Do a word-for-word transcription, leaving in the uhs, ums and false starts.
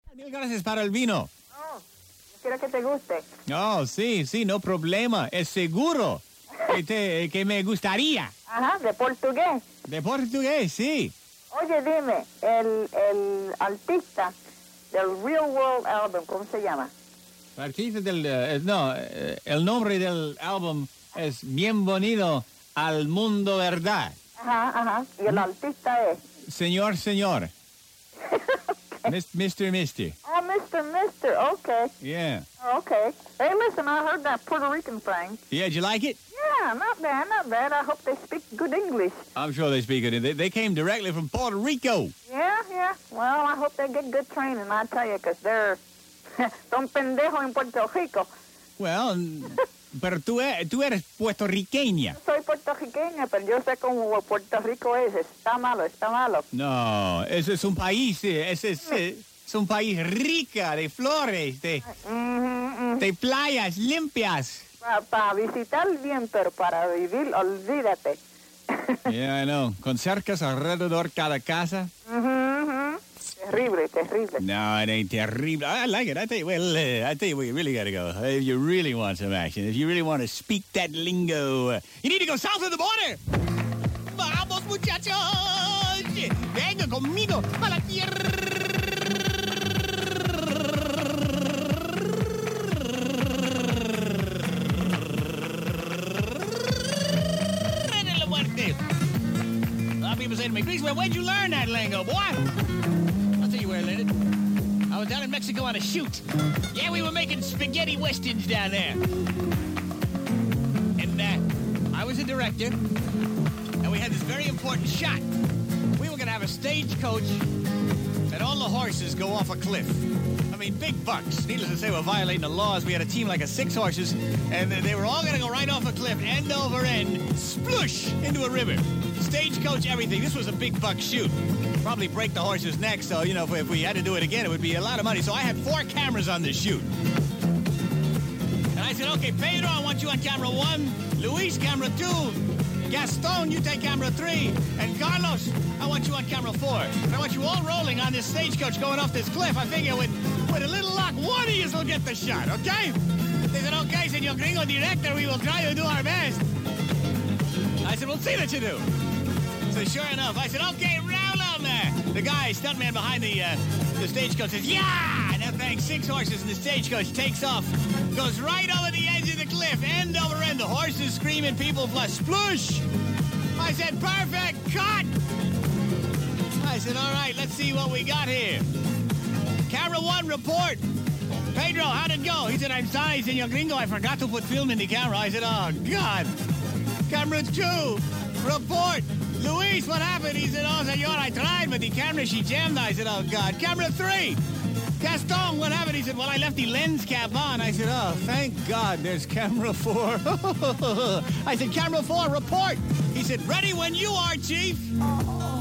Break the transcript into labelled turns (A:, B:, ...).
A: Mil gracias para el vino.
B: Oh, quiero que te guste.
A: Oh, sí, sí, no problema. Es seguro que, te, que me gustaría.
B: Ajá, de portugués.
A: De portugués, sí.
B: Oye, dime, el, el artista del Real World Album, ¿cómo se llama?
A: El artista del... eh, no, eh, el nombre del álbum es Bienvenido al Mundo Verdad.
B: Ajá, ajá. Y el artista es...
A: Señor, señor. Mis- Mister, Mister.
B: Oh, Mister Mister, okay.
A: Yeah.
B: Okay. Hey, listen, I heard that Puerto Rican thing.
A: Yeah, did you like it?
B: Yeah, not bad, not bad. I hope they speak good English.
A: I'm sure they speak it. They, they came directly from Puerto Rico.
B: Yeah, yeah. Well, I hope they get good training, I tell you, because they're... son pendejos en Puerto Rico.
A: Well, pero tú, e- tú eres puertorriqueña.
B: Soy puertorriqueña, pero yo sé cómo Puerto Rico es. Está malo, está malo.
A: No, ese es un país, eh, ese es, eh, es un país rica de flores, de,
B: Mm-hmm.
A: de playas limpias.
B: Para visitar bien, pero para vivir, olvídate.
A: Yeah, I know. Con cercas alrededor cada casa.
B: Mhm. Terrible, terrible.
A: No, it ain't terrible. I like it. I tell you, well, uh, I tell you where you really got to go. If you really want some action, if you really want to speak that lingo, uh, you need to go south of the border. Vamos, muchachos. Venga conmigo a la tierra de la muerte. A lot of people say to me, Chris, well, where'd you learn that lingo, boy? I'll tell you where I learned it. I was down in Mexico on a shoot. Yeah, we were making spaghetti westerns down there. And uh, I was a director, and we had this very important shot. We were going to have a stagecoach, and all the horses go off a cliff. I mean, big bucks. Needless to say, we're violating the laws. We had a team like of six horses, and they were all going to go right off a cliff, end over end, splush into a river. Stagecoach, everything. This was a big buck shoot. Probably break the horse's neck, so, you know, if we, if we had to do it again, it would be a lot of money. So I had four cameras on this shoot. And I said, okay, Pedro, I want you on camera one. Luis, camera two. Gaston, you take camera three. And Carlos, I want you on camera four. And I want you all rolling on this stagecoach going off this cliff. I figure with, with a little luck, one of you will get the shot, okay? They said, okay, Senor Gringo Director, we will try to do our best. I said, we'll see that you do. So sure enough, I said, okay, round on there. The guy, stuntman behind the uh, the stagecoach says, yeah! And that thing, six horses, and the stagecoach takes off, goes right over the edge of the cliff, end over end. The horses screaming, people flush, splush! I said, perfect, cut! I said, all right, let's see what we got here. Camera one, report. Pedro, how'd it go? He said, I'm sorry, Senor Gringo, I forgot to put film in the camera. I said, oh, God. Camera two, report. Luis, what happened? He said, oh, senor, I tried, but the camera, she jammed. I said, oh, God. Camera three. Gaston, what happened? He said, well, I left the lens cap on. I said, oh, thank God there's camera four. I said, camera four, report. He said, ready when you are, Chief.